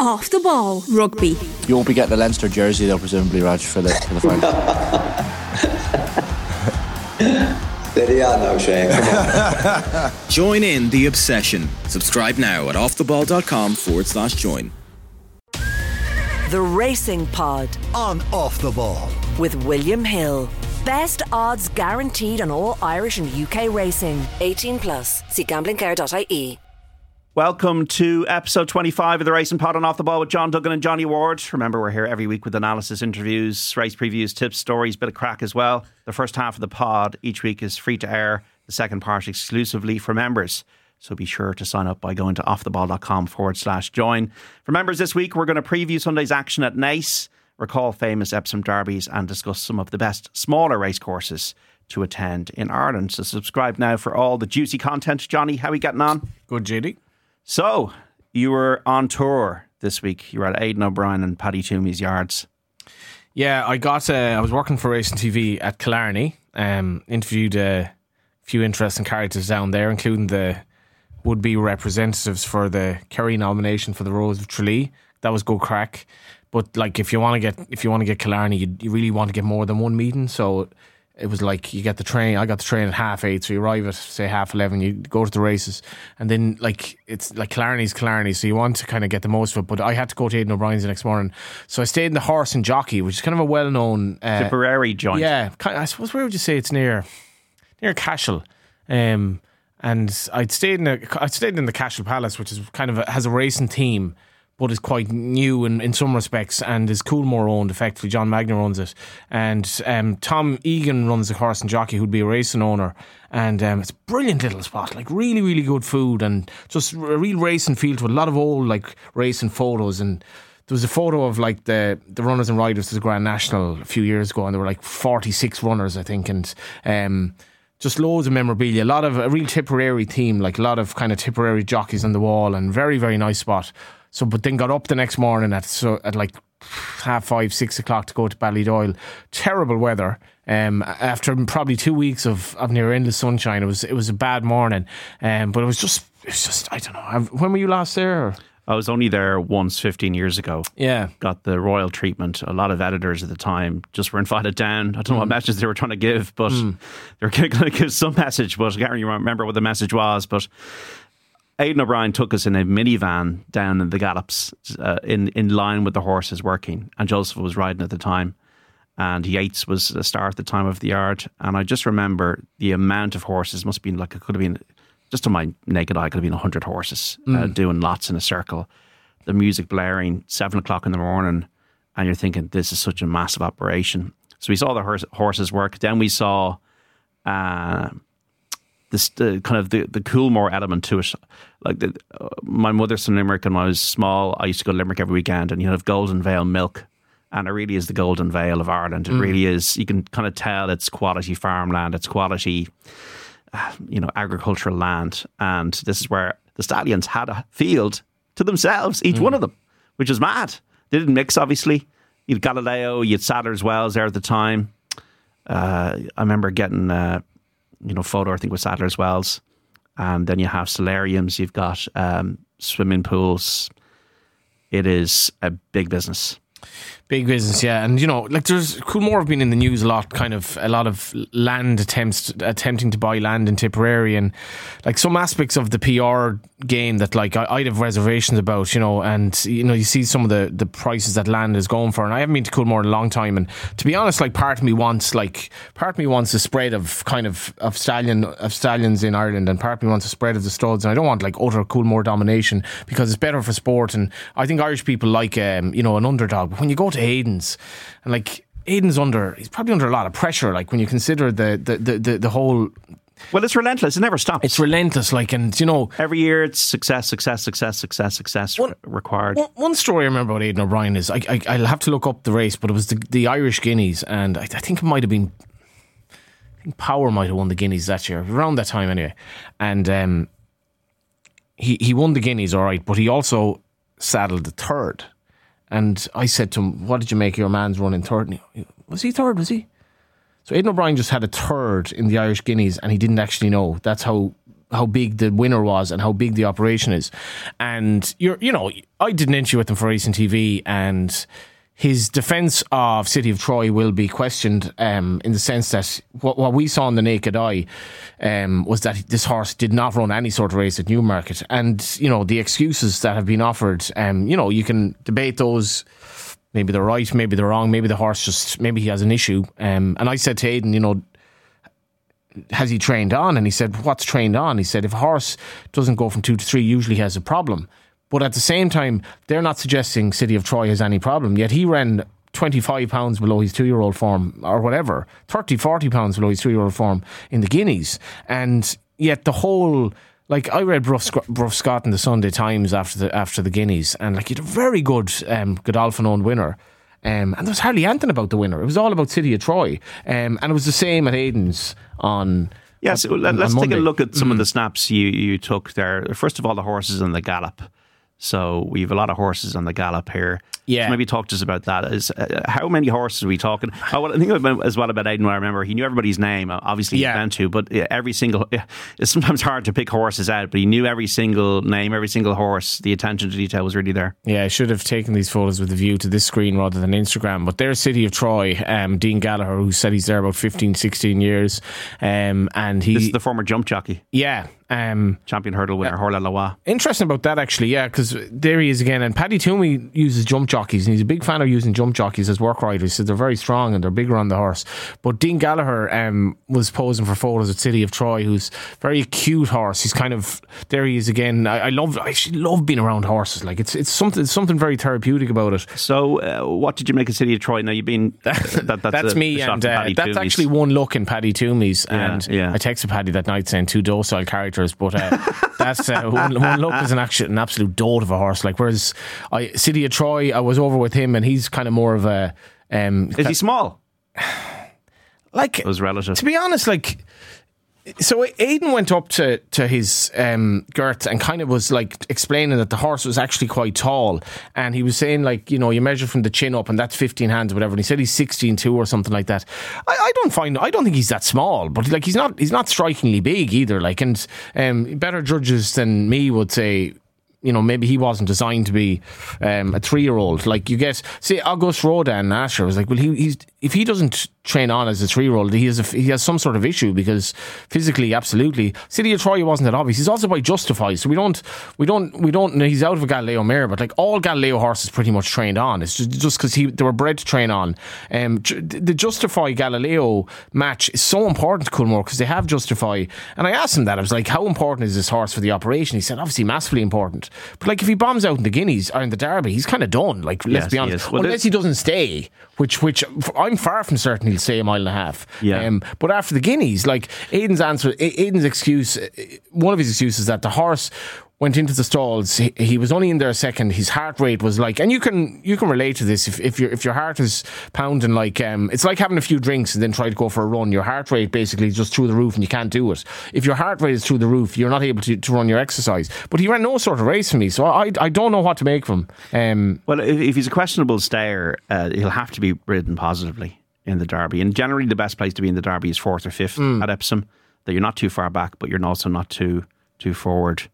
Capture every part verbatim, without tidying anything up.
Off the Ball Rugby. You won't be getting a Leinster jersey though, presumably, Raj, for the, for the final. Steady on now, Shane. Come on. Join in the obsession. Subscribe now at offtheball.com forward slash join. The Racing Pod on Off the Ball with William Hill. Best odds guaranteed on all Irish and U K racing. eighteen plus. See gambling care dot I E. Welcome to episode twenty-five of the Racing Pod on Off the Ball with John Duggan and Johnny Ward. Remember, we're here every week with analysis, interviews, race previews, tips, stories, bit of crack as well. The first half of the pod each week is free to air. The second part exclusively for members. So be sure to sign up by going to offtheball.com forward slash join. For members this week, we're going to preview Sunday's action at Naas, recall famous Epsom derbies and discuss some of the best smaller race courses to attend in Ireland. So subscribe now for all the juicy content. Johnny, how are we getting on? Good, J D. So, you were on tour this week. You were at Aidan O'Brien and Paddy Toomey's yards. Yeah, I got. Uh, I was working for Racing T V at Killarney. Um, interviewed a few interesting characters down there, including the would-be representatives for the Kerry nomination for the Rose of Tralee. That was good crack. But like, if you want to get if you want to get Killarney, you, you really want to get more than one meeting. So it was like you get the train. I got the train at half eight, so you arrive at say half eleven. You go to the races, and then like it's like Killarney's Killarney, so you want to kind of get the most of it. But I had to go to Aidan O'Brien's the next morning, so I stayed in the Horse and Jockey, which is kind of a well-known uh, Tipperary joint. Yeah, kind of, I suppose where would you say it's near near Cashel, um, and I'd stayed in a, I stayed in the Cashel Palace, which is kind of a, has a racing theme, but is quite new in, in some respects and is Coolmore owned effectively. John Magner runs it, and um, Tom Egan runs the Horse and Jockey, who'd be a racing owner, and um, it's a brilliant little spot, like really really good food and just a real racing feel to it. A lot of old like racing photos, and there was a photo of like the, the runners and riders to the Grand National a few years ago, and there were like forty-six runners I think, and um, just loads of memorabilia, a lot of a real Tipperary theme, like a lot of kind of Tipperary jockeys on the wall, and very very nice spot. So, but then got up the next morning at so at like half five, six o'clock to go to Ballydoyle. Terrible weather. Um, after probably two weeks of, of near endless sunshine, it was it was a bad morning. Um, but it was just it was just I don't know. When were you last there? Or? I was only there once fifteen years ago. Yeah. Got the royal treatment. A lot of editors at the time just were invited down. I don't know mm. what message they were trying to give, but mm. they were going to give some message, but I can't really remember what the message was. But Aidan O'Brien took us in a minivan down in the Gallops uh, in, in line with the horses working, and Joseph was riding at the time, and Yates was a star at the time of the yard. And I just remember the amount of horses must have been like, it could have been, just on my naked eye, it could have been one hundred horses mm. uh, doing lots in a circle. The music blaring, seven o'clock in the morning, and you're thinking, this is such a massive operation. So we saw the horse, horses work. Then we saw uh, this uh, kind of the, the Coolmore element to it. Like the, uh, my mother's from Limerick, and when I was small, I used to go to Limerick every weekend, and you have Golden Vale milk, and it really is the Golden Vale of Ireland. It mm. really is. You can kind of tell it's quality farmland, it's quality, uh, you know, agricultural land, and this is where the Stallions had a field to themselves, each mm. one of them, which is mad. They didn't mix, obviously. You had Galileo, you had Sadler's Wells there at the time. Uh, I remember getting uh, you know, photo, I think, with Sadler's Wells. And then you have solariums, you've got um, swimming pools. It is a big business. Big business, yeah. And, you know, like there's Coolmore have been in the news a lot, kind of a lot of land attempts, attempting to buy land in Tipperary, and like some aspects of the P R game that like I, I'd have reservations about, you know, and, you know, you see some of the, the prices that land is going for. And I haven't been to Coolmore in a long time. And to be honest, like part of me wants, like, part of me wants a spread of kind of, of stallion, of stallions in Ireland, and part of me wants a spread of the studs. And I don't want like utter Coolmore domination, because it's better for sport. And I think Irish people like, um, you know, an underdog. But when you go to Aidan's, and like Aidan's under, he's probably under a lot of pressure, like when you consider the the, the, the, the whole. Well, it's relentless. It never stops. It's relentless, like, and you know, every year it's success, success, success, success, success one, required. One, one story I remember about Aidan O'Brien is I, I I'll have to look up the race, but it was the, the Irish Guineas, and I, I think it might have been, I think Power might have won the Guineas that year, around that time anyway, and um, he he won the Guineas, all right, but he also saddled the third. And I said to him, what did you make of your man's run in third? And he, was he third, was he? So Aidan O'Brien just had a third in the Irish Guineas, and he didn't actually know. That's how how big the winner was and how big the operation is. And you're, you know, I did an interview with him for Racing T V, and his defence of City of Troy will be questioned um, in the sense that what, what we saw in the naked eye um, was that this horse did not run any sort of race at Newmarket. And, you know, the excuses that have been offered, um, you know, you can debate those. Maybe they're right, maybe they're wrong, maybe the horse just, maybe he has an issue. Um, and I said to Aidan, you know, has he trained on? And he said, what's trained on? He said, if a horse doesn't go from two to three, usually he has a problem. But at the same time, they're not suggesting City of Troy has any problem. Yet he ran twenty-five pounds below his two-year-old form, or whatever, thirty, forty pounds below his two-year-old form in the Guineas. And yet the whole, like, I read Bruff, Bruff Scott in the Sunday Times after the after the Guineas, and like, he had a very good um, Godolphin-owned winner. Um, and there was hardly anything about the winner. It was all about City of Troy. Um, and it was the same at Aidan's on... Yeah, so let, let's take a look at some mm. of the snaps you, you took there. First of all, the horses on the gallop. So we have a lot of horses on the gallop here. Yeah. So maybe talk to us about that. Is uh, how many horses are we talking? Oh, I think about, as well about Aidan, what I remember, he knew everybody's name. Obviously, yeah. he's meant to, but every single... It's sometimes hard to pick horses out, but he knew every single name, every single horse. The attention to detail was really there. Yeah, I should have taken these photos with a view to this screen rather than Instagram. But there's City of Troy, um, Dean Gallagher, who said he's there about fifteen, sixteen years. Um, and he, This is the former jump jockey. Yeah. Um, Champion hurdle winner, uh, Horla Loa. Interesting about that, actually, yeah, because there he is again. And Paddy Toomey uses jump jockeys, and he's a big fan of using jump jockeys as work riders. So they're very strong and they're bigger on the horse. But Dean Gallagher um, was posing for photos at City of Troy, who's a very acute horse. He's kind of, there he is again. I, I love, I actually love being around horses. Like, it's it's something, it's something very therapeutic about it. So, uh, what did you make of City of Troy? Now you've been that, that, that's, that's a, me, a and uh, that's actually one look in Paddy Toomey's. Yeah, and yeah. I texted Paddy that night saying two docile characters, but uh, that's uh, one, one look is an actual, an absolute dote of a horse. Like, whereas I, City of Troy, I was over with him, and he's kind of more of a. Um, is he small? Like, it was relative. To be honest, like. So Aidan went up to, to his um, Gert and kind of was like explaining that the horse was actually quite tall, and he was saying, like, you know, you measure from the chin up and that's fifteen hands or whatever, and he said he's sixteen two or something like that. I, I don't find I don't think he's that small, but like he's not he's not strikingly big either, like, and um, better judges than me would say, you know, maybe he wasn't designed to be um, a three-year-old. Like, you get, say, Auguste Rodin last year was like, well, he, he's if he doesn't train on as a three-year-old, he has a, he has some sort of issue, because physically, absolutely. City of Troy wasn't that obvious. He's also by Justify, so we don't, we don't, we don't. He's out of a Galileo mare, but like all Galileo horses pretty much trained on. It's just because he they were bred to train on. Um, the Justify Galileo match is so important to Coolmore because they have Justify, and I asked him that. I was like, how important is this horse for the operation? He said, obviously, massively important. But like, if he bombs out in the Guineas or in the Derby, he's kind of done. Like, let's yes, be honest, well, unless he doesn't stay, which which I'm far from certain he'll stay a mile and a half. Yeah. Um, but after the Guineas, like Aidan's answer, Aidan's excuse, one of his excuses is that the horse went into the stalls. He, he was only in there a second. His heart rate was like, and you can you can relate to this. If if your if your heart is pounding, like um, it's like having a few drinks and then try to go for a run. Your heart rate basically is just through the roof, and you can't do it. If your heart rate is through the roof, you're not able to, to run your exercise. But he ran no sort of race for me, so I I don't know what to make of him. Um, well, if, if he's a questionable stayer, uh, he'll have to be ridden positively in the Derby, and generally the best place to be in the Derby is fourth or fifth mm. at Epsom. That you're not too far back, but you're also not too too forward.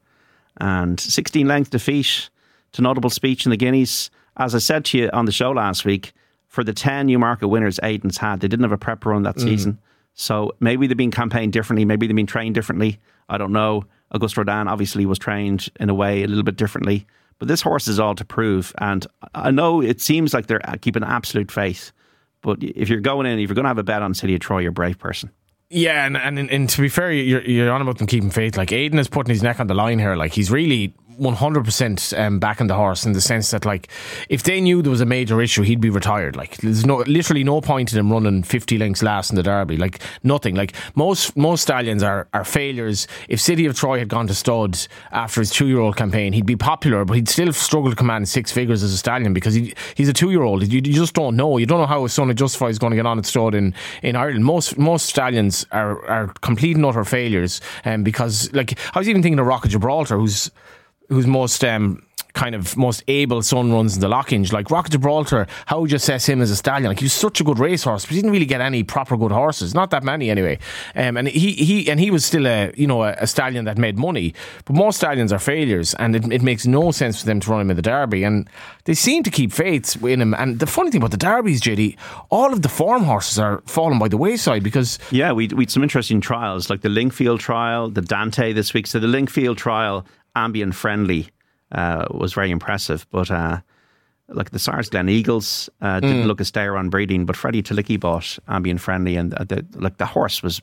And sixteen length defeat to Notable Speech in the Guineas. As I said to you on the show last week, for the ten Newmarket winners Aidan's had, they didn't have a prep run that mm. season. So maybe they've been campaigned differently, maybe they've been trained differently. I don't know. Auguste Rodin obviously was trained in a way a little bit differently. But this horse is all to prove. And I know it seems like they're keeping absolute faith. But if you're going in, if you're going to have a bet on City of Troy, you're a brave person. Yeah, and, and and to be fair, you're you're on about them keeping faith. Like, Aidan is putting his neck on the line here. Like, he's really one hundred percent um, backing the horse, in the sense that, like, if they knew there was a major issue, he'd be retired. Like, there's no literally no point in him running fifty lengths last in the Derby. Like, nothing. Like, most most stallions are, are failures. If City of Troy had gone to stud after his two-year-old campaign, he'd be popular, but he'd still struggle to command six figures as a stallion, because he he's a two-year-old. You, you just don't know. You don't know how a son of Justify is going to get on at stud in, in Ireland. Most most stallions are, are complete and utter failures, um, because, like, I was even thinking of Rock of Gibraltar, who's who's most um, kind of most able son runs in the Lockinge. Like Rocket Gibraltar, how would you assess him as a stallion? Like he was such a good racehorse, but he didn't really get any proper good horses. Not that many anyway. Um, and he he and he was still a you know a, a stallion that made money. But most stallions are failures, and it, it makes no sense for them to run him in the Derby. And they seem to keep faith in him. And the funny thing about the Derbies, J D, all of the form horses are falling by the wayside because yeah, we we had some interesting trials like the Linkfield trial, the Dante this week. So the Linkfield trial, ambient friendly. Uh, was very impressive, but uh, like the Sars Glen Eagles uh, didn't mm. look a stayer on breeding, but Freddie Talicki bought ambient friendly, and uh, the, like the horse was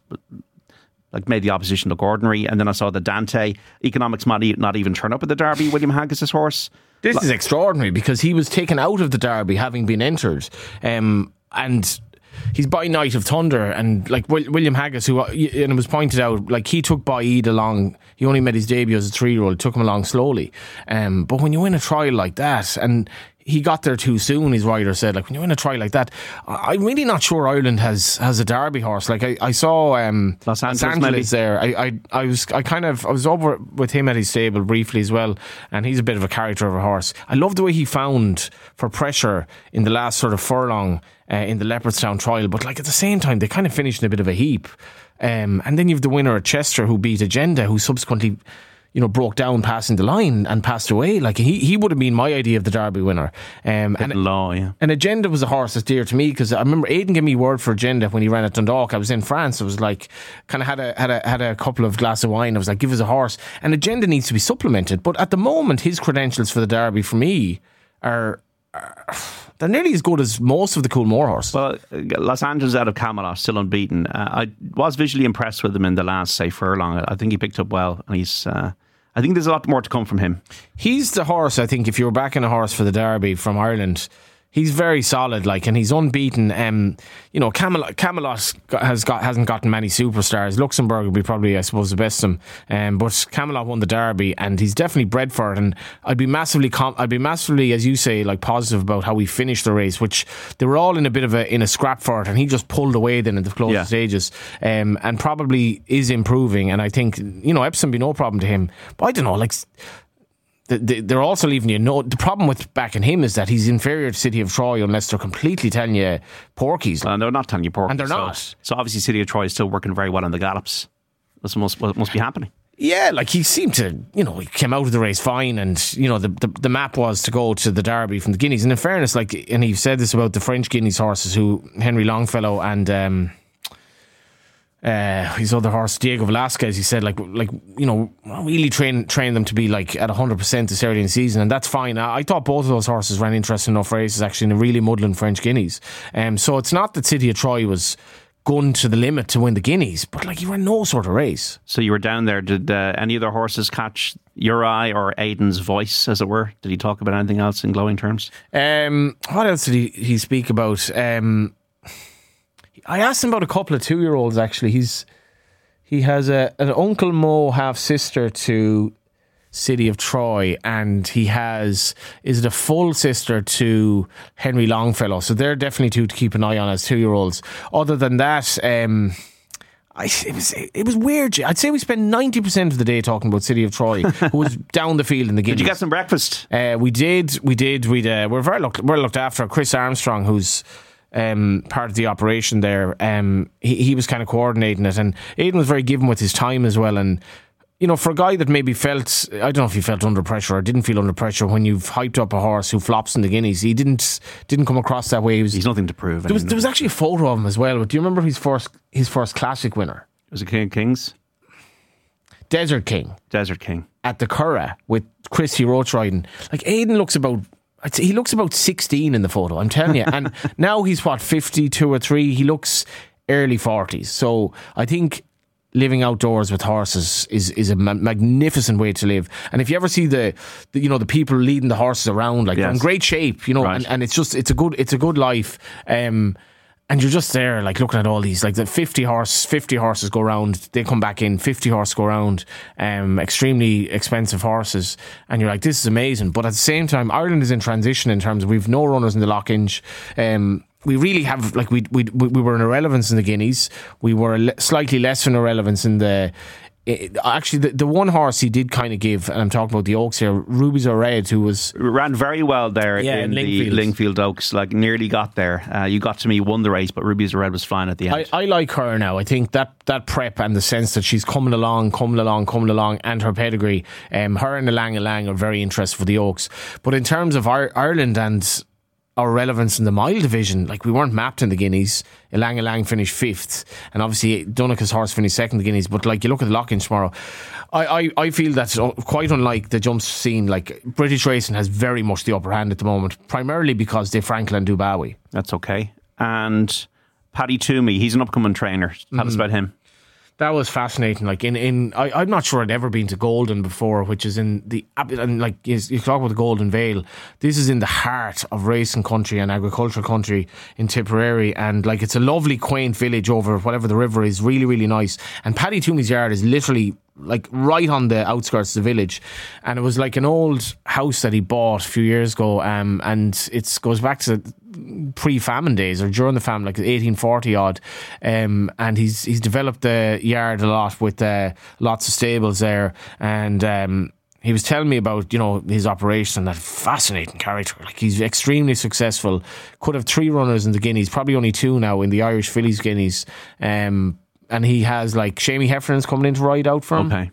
like made the opposition look ordinary. And then I saw the Dante economics might not even turn up at the Derby. William Haggis's horse. This like, is extraordinary because he was taken out of the Derby having been entered, um, and. He's by Night of Thunder, and like William Haggis, who and it was pointed out, like he took Baid along. He only made his debut as a three-year-old. Took him along slowly, um, but when you win a trial like that, and he got there too soon, his rider said, like when you win a trial like that, I'm really not sure Ireland has has a Derby horse. Like I, I saw um, Los Angeles, Los Angeles there. I, I I was I kind of I was over with him at his stable briefly as well, and he's a bit of a character of a horse. I love the way he found for pressure in the last sort of furlong. Uh, in the Leopardstown trial, but like at the same time they kind of finished in a bit of a heap, um, and then you've the winner at Chester who beat Agenda, who subsequently you know broke down passing the line and passed away. Like he, he would have been my idea of the Derby winner, um, and, law, yeah. and Agenda was a horse that's dear to me because I remember Aidan gave me word for Agenda when he ran at Dundalk. I was in France. I was like kind of had a had a had a couple of glass of wine. I was like, give us a horse, and Agenda needs to be supplemented, but at the moment his credentials for the Derby for me are, are they're nearly as good as most of the Coolmore horses. Well, Los Angeles out of Camelot, still unbeaten. Uh, I was visually impressed with him in the last, say, furlong. I think he picked up well, and he's. Uh, I think there's a lot more to come from him. He's the horse. I think if you were backing a horse for the Derby from Ireland, he's very solid, like, and he's unbeaten. Um, you know, Camelot, Camelot has got hasn't gotten many superstars. Luxembourg would be probably, I suppose, the best of them. Um, but Camelot won the Derby, and he's definitely bred for it. And I'd be massively, com- I'd be massively, as you say, like positive about how he finished the race, which they were all in a bit of a in a scrap for it, and he just pulled away then in the closing yeah. stages, um, and probably is improving. And I think you know Epsom be no problem to him. But I don't know, like. They're also leaving you know the problem with backing him is that he's inferior to City of Troy unless they're completely telling you porkies. And they're not telling you porkies. And they're so, not. So obviously City of Troy is still working very well on the gallops. That's must, what must be happening. Yeah, like he seemed to, you know, he came out of the race fine, and you know the, the the map was to go to the Derby from the Guineas. And in fairness, like, and he said this about the French Guineas horses, who Henry Longfellow and um, Uh, his other horse, Diego Velasquez, he said, like, like you know, really train train them to be like at one hundred percent this early in the season, and that's fine. I, I thought both of those horses ran interesting enough races actually in the really muddling French Guineas. Um, so it's not that City of Troy was going to the limit to win the Guineas, but like he ran no sort of race. So you were down there. Did uh, any other horses catch your eye or Aidan's voice, as it were? Did he talk about anything else in glowing terms? Um, what else did he, he speak about? Um, I asked him about a couple of two-year-olds, actually. He's He has a an Uncle Mo half-sister to City of Troy, and he has, is it a full sister to Henry Longfellow. So they're definitely two to keep an eye on as two-year-olds. Other than that, um, I, it was it was weird. I'd say we spent ninety percent of the day talking about City of Troy, who was down the field in the Guineas. Did you get some breakfast? Uh, we did, we did. We'd, uh, we're very looked, we're looked after. Chris Armstrong, who's Um, part of the operation there, um, he, he was kind of coordinating it, and Aidan was very given with his time as well. And you know, for a guy that maybe felt, I don't know if he felt under pressure or didn't feel under pressure when you've hyped up a horse who flops in the Guineas, he didn't didn't come across that way. He was, He's nothing to prove. There was, there was actually a photo of him as well. But do you remember his first his first classic winner? Was it King of Kings? Desert King. Desert King at the Curragh with Christy Roach riding. Like Aidan looks about. I'd say he looks about sixteen in the photo, I'm telling you. And now he's what, fifty-two or three? He looks early forties. So I think living outdoors with horses is is a ma- magnificent way to live. And if you ever see the, the you know the people leading the horses around, like yes. they're in great shape, you know, right. and, and it's just it's a good it's a good life. Um, And you're just there, like looking at all these, like the fifty horse, fifty horses go around. They come back in, fifty horses go around. Um, extremely expensive horses, and you're like, this is amazing. But at the same time, Ireland is in transition in terms of we've no runners in the Lockinge. Um, we really have, like we we we were an irrelevance in the Guineas. We were a le- slightly less of an irrelevance in the it, actually, the, the one horse he did kind of give, and I'm talking about the Oaks here, Rubies Are Red, who was ran very well there yeah, in, in Lingfield. the Lingfield Oaks. Like nearly got there. Uh, you got to me, won the race, but Rubies Are Red was fine at the end. I, I like her now. I think that that prep and the sense that she's coming along, coming along, coming along, and her pedigree. Um, her and Elang Elang are very interesting for the Oaks. But in terms of our, Ireland and our relevance in the mile division, like we weren't mapped in the Guineas. Elang Elang finished fifth, and obviously Dunica's horse finished second in the Guineas. But like you look at the lock-in tomorrow, I, I, I feel that's quite unlike the jumps scene. Like British racing has very much the upper hand at the moment, primarily because they Frankel and Dubawi. That's okay. And Paddy Toomey, he's an upcoming trainer. Tell mm. us about him. That was fascinating. Like in, in I, I'm not sure I'd ever been to Golden before, which is in the, and like you, you talk about the Golden Vale, this is in the heart of racing country and agricultural country in Tipperary, and like it's a lovely quaint village over whatever the river is, really really nice. And Paddy Toomey's yard is literally like right on the outskirts of the village, and it was like an old house that he bought a few years ago, um, and it goes back to pre-famine days or during the famine, like eighteen forty odd, um, and he's he's developed the yard a lot with uh, lots of stables there, and um, he was telling me about, you know, his operation, that fascinating character. Like he's extremely successful, could have three runners in the Guineas, probably only two now in the Irish Fillies Guineas, um, and he has like Shamie Heffernan's coming in to ride out for him. Okay.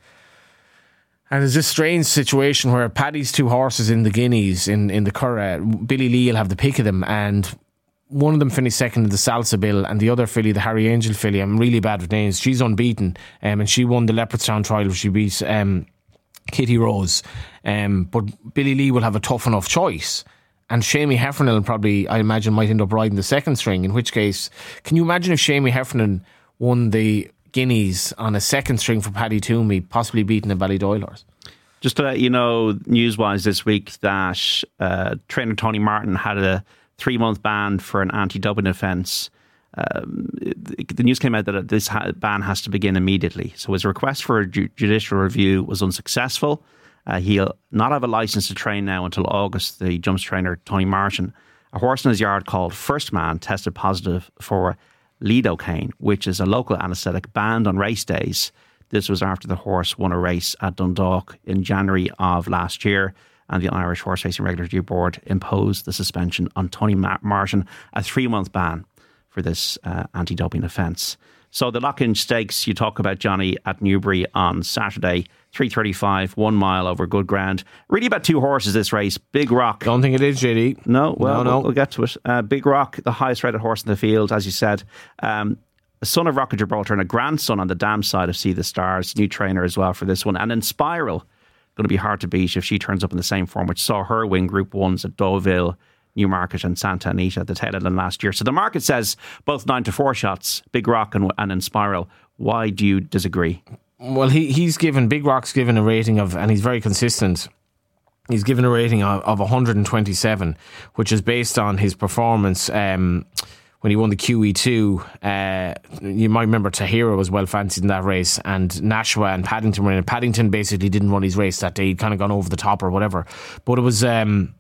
And there's this strange situation where Paddy's two horses in the Guineas, in, in the Curragh, Billy Lee will have the pick of them, and one of them finished second in the Salsa Bill, and the other filly, the Harry Angel filly, I'm really bad with names, she's unbeaten, um, and she won the Leopardstown Trial, where she beat um, Kitty Rose. Um, but Billy Lee will have a tough enough choice. And Shamie Heffernan probably, I imagine, might end up riding the second string, in which case, can you imagine if Shamie Heffernan won the Guineas on a second string for Paddy Toomey, possibly beating a Ballydoyle horse? Just to let you know, news-wise this week, that uh, trainer Tony Martin had a three-month ban for an anti-doping offence. Um, the news came out that this ban has to begin immediately. So his request for a ju- judicial review was unsuccessful. Uh, he'll not have a licence to train now until August. The jumps trainer Tony Martin, a horse in his yard called First Man, tested positive for lidocaine, which is a local anaesthetic banned on race days. This was after the horse won a race at Dundalk in January of last year, and the Irish Horse Racing Regulatory Board imposed the suspension on Tony Martin, a three-month ban for this uh, anti-doping offence. So the Lock-in Stakes you talk about, Johnny, at Newbury on Saturday, three thirty-five, one mile over good ground. Really about two horses this race. Big Rock. Don't think it is, J D. No, well, no, no. We'll, we'll get to it. Uh, Big Rock, the highest rated horse in the field, as you said. Um, a son of Rock of Gibraltar and a grandson on the dam side of See the Stars. New trainer as well for this one. And then Spiral, going to be hard to beat if she turns up in the same form, which saw her win Group Ones at Deauville, Newmarket and Santa Anita at the tail end of last year. So the market says both nine to four shots, Big Rock and, and Inspiral. Why do you disagree? Well, he he's given, Big Rock's given a rating of, and he's very consistent, he's given a rating of, of one hundred twenty-seven, which is based on his performance um, when he won the Q E two. Uh, you might remember Tahira was well fancied in that race, and Nashua and Paddington were in it. Paddington basically didn't run his race that day. He'd kind of gone over the top or whatever. But it was... Um,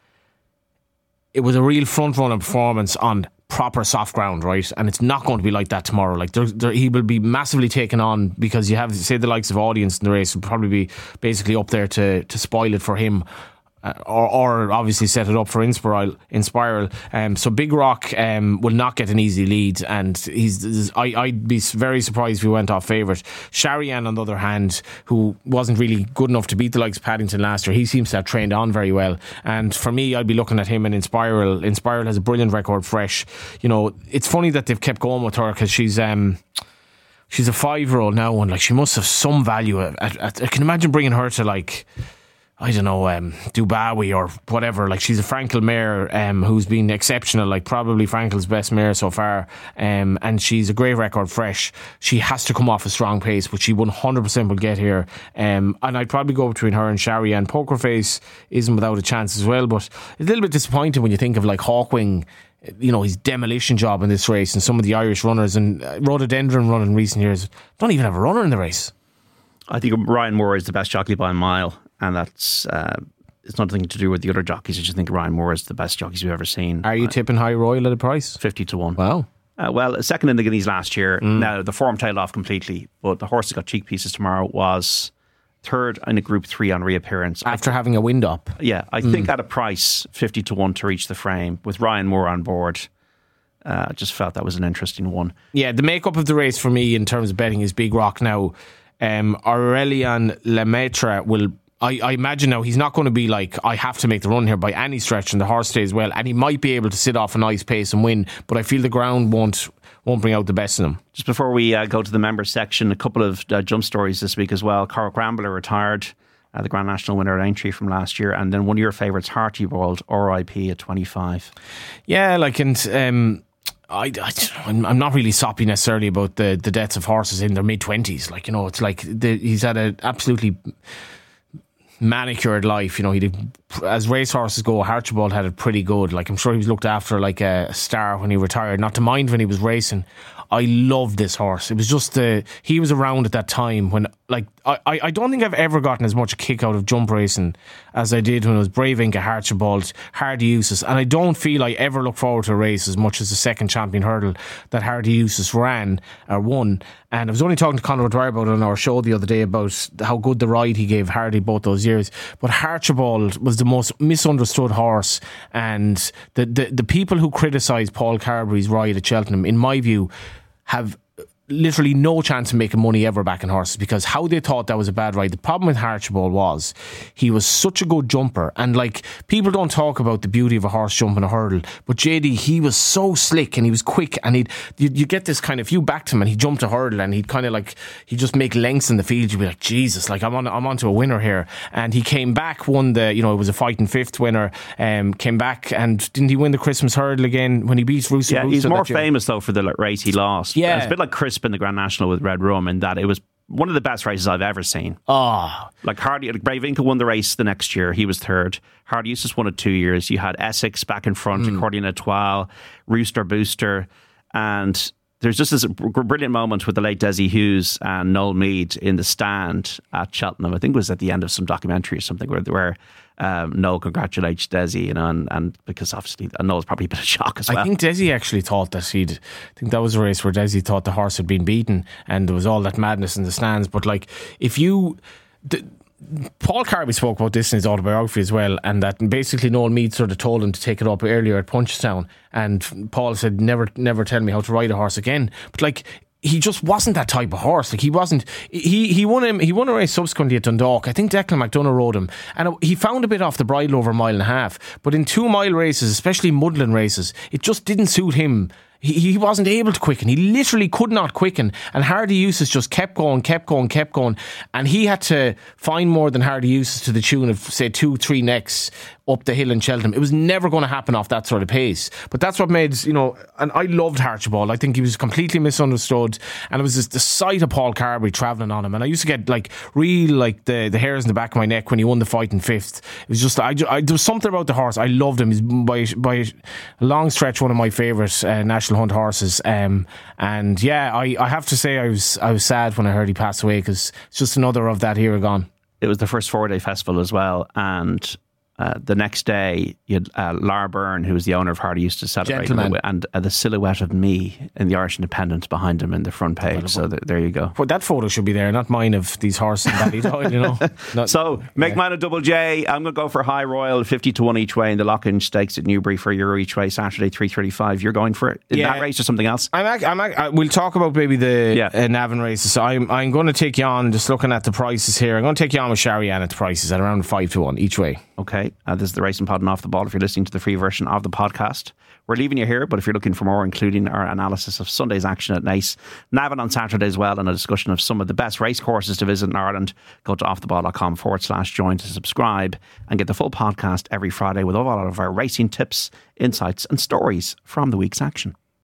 It was a real front-runner performance on proper soft ground, right? And it's not going to be like that tomorrow. Like there, there, he will be massively taken on, because you have, say, the likes of Audience in the race will probably be basically up there to to spoil it for him. Uh, or, or obviously set it up for Inspiral. Inspiral. Um, so Big Rock um, will not get an easy lead, and he's. I, I'd be very surprised if he went off favourite. Sharian, on the other hand, who wasn't really good enough to beat the likes of Paddington last year, he seems to have trained on very well. And for me, I'd be looking at him and Inspiral. Inspiral has a brilliant record, fresh. You know, it's funny that they've kept going with her, because she's. Um, she's a five-year-old now, and like she must have some value. At, at, I can imagine bringing her to like. I don't know, um, Dubawi or whatever. Like, she's a Frankel mare um, who's been exceptional, like probably Frankel's best mare so far, um, and she's a great record, fresh. She has to come off a strong pace, but she one hundred percent will get here, um, and I'd probably go between her and Shari. And Pokerface isn't without a chance as well, but it's a little bit disappointing when you think of like Hawkwing, you know, his demolition job in this race, and some of the Irish runners, and Rhododendron run in recent years don't even have a runner in the race. I think Ryan Moore is the best jockey by a mile, and that's uh, it's nothing to do with the other jockeys. I just think Ryan Moore is the best jockeys we've ever seen. Are you uh, tipping High Royal at a price? fifty to one. Wow. Uh, well, second in the Guineas last year. Mm. Now, the form tailed off completely, but the horse that got cheek pieces tomorrow was third in a Group three on reappearance. After th- having a wind up. Yeah, I mm. think at a price, fifty to one to reach the frame, with Ryan Moore on board. I uh, just felt that was an interesting one. Yeah, the makeup of the race for me in terms of betting is Big Rock now. Um, Aurélien Lemaitre will... I, I imagine now he's not going to be like, I have to make the run here by any stretch, and the horse stays well, and he might be able to sit off a nice pace and win, but I feel the ground won't won't bring out the best in him. Just before we uh, go to the members section, a couple of uh, jump stories this week as well. Cork Rambler retired, uh, the Grand National winner at Aintree from last year, and then one of your favourites, Hartybald, R I P at twenty-five. Yeah, like, and um, I, I, I'm not really soppy necessarily about the, the deaths of horses in their mid-twenties. Like, you know, it's like the, he's had an absolutely manicured life. You know, he did, as racehorses go, Archibald had it pretty good. Like, I'm sure he was looked after like a star when he retired. Not to mind when he was racing. I loved this horse. It was just uh, he was around at that time when, like, I, I don't think I've ever gotten as much a kick out of jump racing as I did when it was Brave Inca, Archibald, Hardy Eustace, and I don't feel I ever look forward to a race as much as the second champion hurdle that Hardy Eustace ran or won. And I was only talking to Conor O'Dwyer about it on our show the other day about how good the ride he gave Hardy both those years. But Archibald was the most misunderstood horse, and the the, the people who criticise Paul Carberry's ride at Cheltenham, in my view, have literally no chance of making money ever back in horses, because how they thought that was a bad ride. The problem with Archibald was he was such a good jumper, and like, people don't talk about the beauty of a horse jumping a hurdle, but J D, he was so slick and he was quick, and he'd you, you get this kind of, if you backed him and he jumped a hurdle and he'd kind of like, he'd just make lengths in the field, you'd be like, Jesus, like I'm on I'm onto a winner here. And he came back, won the, you know, it was a fighting fifth winner, um, came back, and didn't he win the Christmas hurdle again when he beat Rooster? Yeah, he's more famous though for the race he lost. Yeah, it's a bit like Chris in the Grand National with Red Rum, in that it was one of the best races I've ever seen. Oh, like Hardy, like Brave Inca won the race the next year. He was third. Hardy Eustace won it two years. You had Essex back in front, mm. Accordion Etoile, Rooster Booster, and there's just this brilliant moment with the late Desi Hughes and Noel Meade in the stand at Cheltenham. I think it was at the end of some documentary or something where where um, Noel congratulates Desi, you know, and, and because obviously and Noel's probably a bit of shock as well. I think Desi actually thought that he'd. I think that was a race where Desi thought the horse had been beaten, and there was all that madness in the stands. But like, if you. The, Paul Carby spoke about this in his autobiography as well, and that basically Noel Meade sort of told him to take it up earlier at Punchestown, and Paul said, never never tell me how to ride a horse again. But like, he just wasn't that type of horse. Like, he wasn't. He he won him. He won a race subsequently at Dundalk. I think Declan McDonough rode him, and he found a bit off the bridle over a mile and a half. But in two mile races, especially muddling races, it just didn't suit him. He, he wasn't able to quicken. He literally could not quicken. And Hardy Eustace just kept going, kept going, kept going. And he had to find more than Hardy Eustace to the tune of, say, two, three necks up the hill in Cheltenham. It was never going to happen off that sort of pace. But that's what made, you know, and I loved Archibald. I think he was completely misunderstood. And it was just the sight of Paul Carberry travelling on him. And I used to get like real, like the, the hairs in the back of my neck when he won the fight in fifth. It was just, I, I, there was something about the horse. I loved him. He's by, by a long stretch one of my favourite uh, National Hunt horses. Um, and yeah, I, I have to say I was I was sad when I heard he passed away, because it's just another of that era gone. It was the first four-day festival as well, and Uh, the next day, you had uh, Lar Byrne, who was the owner of Hardy, used to celebrate, Gentleman. and uh, the silhouette of me in the Irish Independent behind him in the front page. Well, so th- there you go. Well, that photo should be there, not mine of these horses in Ballydoyle, you know. Not, so make yeah. mine a double J. I'm going to go for High Royal, fifty to one each way in the Lock-in Stakes at Newbury for a euro each way, Saturday three thirty-five. You're going for it in yeah. that race or something else? I'm. Ac- I'm ac- we'll talk about maybe the yeah. uh, Navan races. So I'm. I'm going to take you on. Just looking at the prices here, I'm going to take you on with Sharian at the prices at around five to one each way. Okay, uh, this is the Racing Pod and Off the Ball. If you're listening to the free version of the podcast, we're leaving you here, but if you're looking for more, including our analysis of Sunday's action at Naas, Navan on Saturday as well, and a discussion of some of the best race courses to visit in Ireland, go to offtheball.com forward slash join to subscribe and get the full podcast every Friday with all of our racing tips, insights and stories from the week's action.